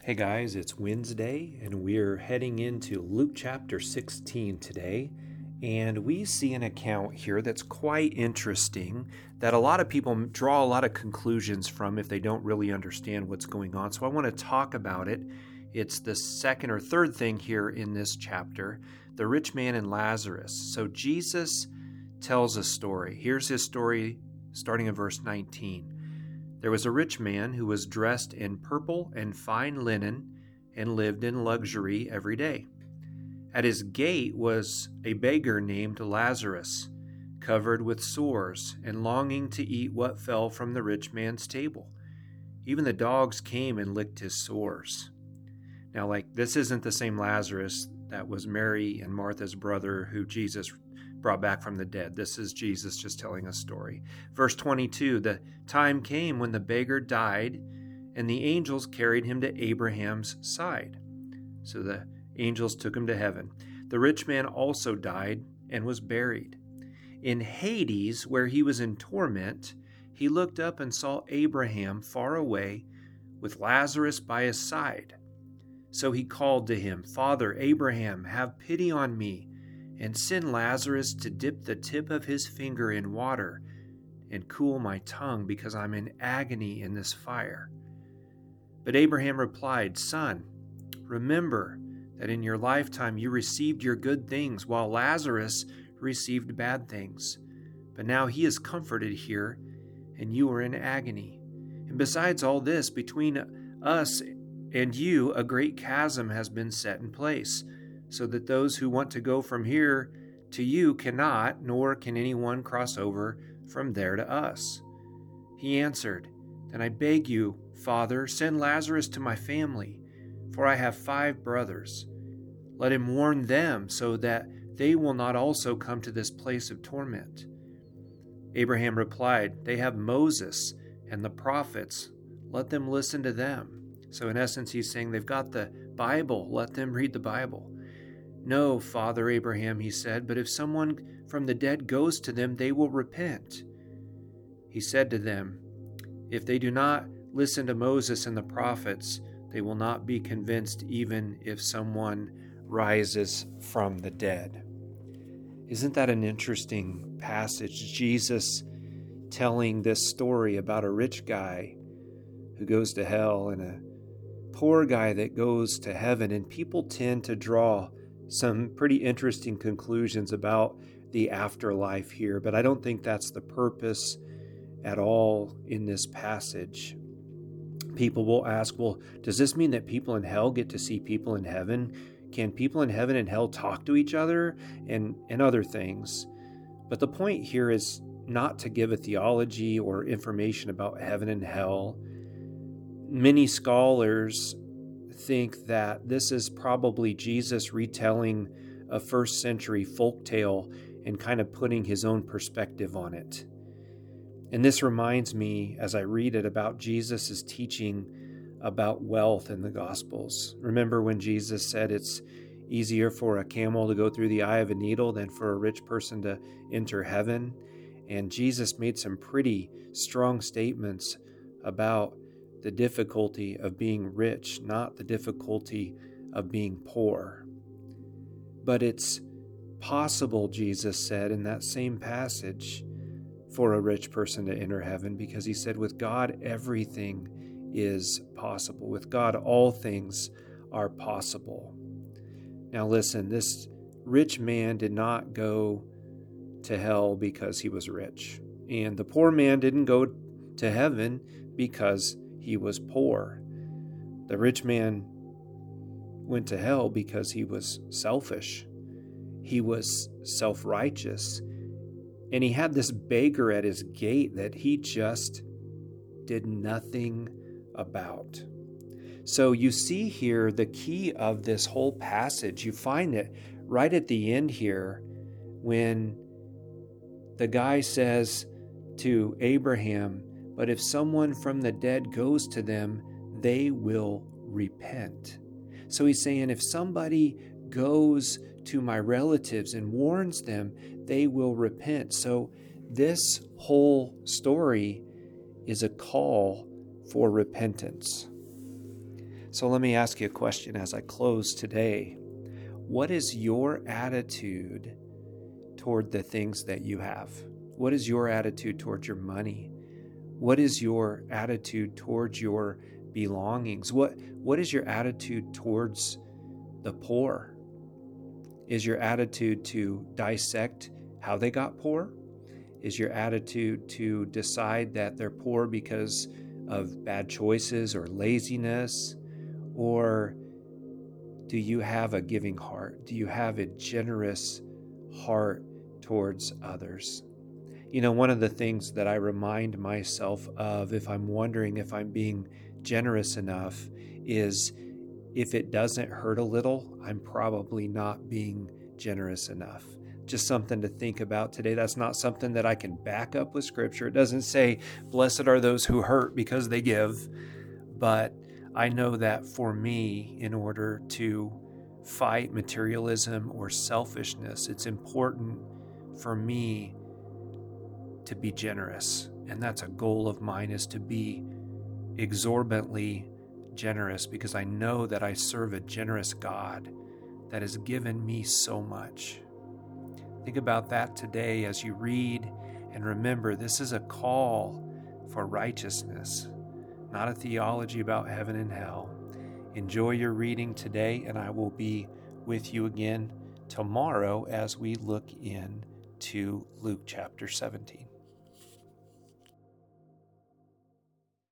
Hey guys, it's Wednesday and we're heading into Luke chapter 16 today. And we see an account here that's quite interesting that a lot of people draw a lot of conclusions from if they don't really understand what's going on. So I want to talk about it. It's the second or third thing here in this chapter, the rich man and Lazarus. So Jesus tells a story. Here's his story starting in verse 19. There was a rich man who was dressed in purple and fine linen and lived in luxury every day. At his gate was a beggar named Lazarus, covered with sores and longing to eat what fell from the rich man's table. Even the dogs came and licked his sores. Now, this isn't the same Lazarus that was Mary and Martha's brother who Jesus brought back from the dead. This is Jesus just telling a story. Verse 22, the time came when the beggar died, and the angels carried him to Abraham's side. So the angels took him to heaven. The rich man also died and was buried. In Hades, where he was in torment, he looked up and saw Abraham far away with Lazarus by his side. So he called to him, "Father Abraham, have pity on me, and send Lazarus to dip the tip of his finger in water and cool my tongue, because I'm in agony in this fire." But Abraham replied, "Son, remember that in your lifetime you received your good things, while Lazarus received bad things. But now he is comforted here, and you are in agony. And besides all this, between us and you a great chasm has been set in place, so that those who want to go from here to you cannot, nor can anyone cross over from there to us." He answered, "Then I beg you, Father, send Lazarus to my family, for I have 5 brothers. Let him warn them, so that they will not also come to this place of torment." Abraham replied, "They have Moses and the prophets. Let them listen to them." So in essence, he's saying they've got the Bible. Let them read the Bible. "No, Father Abraham," he said, "but if someone from the dead goes to them, they will repent." He said to them, "If they do not listen to Moses and the prophets, they will not be convinced even if someone rises from the dead." Isn't that an interesting passage? Jesus telling this story about a rich guy who goes to hell and a poor guy that goes to heaven, and people tend to draw some pretty interesting conclusions about the afterlife here, but I don't think that's the purpose at all in this passage. People will ask, well, does this mean that people in hell get to see people in heaven? Can people in heaven and hell talk to each other and other things? But the point here is not to give a theology or information about heaven and hell. Many scholars think that this is probably Jesus retelling a first century folktale and kind of putting his own perspective on it. And this reminds me, as I read it, about Jesus' teaching about wealth in the Gospels. Remember when Jesus said it's easier for a camel to go through the eye of a needle than for a rich person to enter heaven? And Jesus made some pretty strong statements about the difficulty of being rich, not the difficulty of being poor. But it's possible, Jesus said in that same passage, for a rich person to enter heaven, because he said, with God, everything is possible. With God, all things are possible. Now listen, this rich man did not go to hell because he was rich. And the poor man didn't go to heaven because he was poor. The rich man went to hell because he was selfish. He was self-righteous. And he had this beggar at his gate that he just did nothing about. So you see here the key of this whole passage. You find it right at the end here when the guy says to Abraham, "But if someone from the dead goes to them, they will repent." So he's saying if somebody goes to my relatives and warns them, they will repent. So this whole story is a call for repentance. So let me ask you a question as I close today. What is your attitude toward the things that you have? What is your attitude towards your money? What is your attitude towards your belongings? What is your attitude towards the poor? Is your attitude to dissect how they got poor? Is your attitude to decide that they're poor because of bad choices or laziness? Or do you have a giving heart? Do you have a generous heart towards others? One of the things that I remind myself of if I'm wondering if I'm being generous enough is if it doesn't hurt a little, I'm probably not being generous enough. Just something to think about today. That's not something that I can back up with Scripture. It doesn't say, blessed are those who hurt because they give. But I know that for me, in order to fight materialism or selfishness, it's important for me to be generous. And that's a goal of mine, is to be exorbitantly generous, because I know that I serve a generous God that has given me so much. Think about that today as you read, and remember, this is a call for righteousness, not a theology about heaven and hell. Enjoy your reading today, and I will be with you again tomorrow as we look into Luke chapter 17.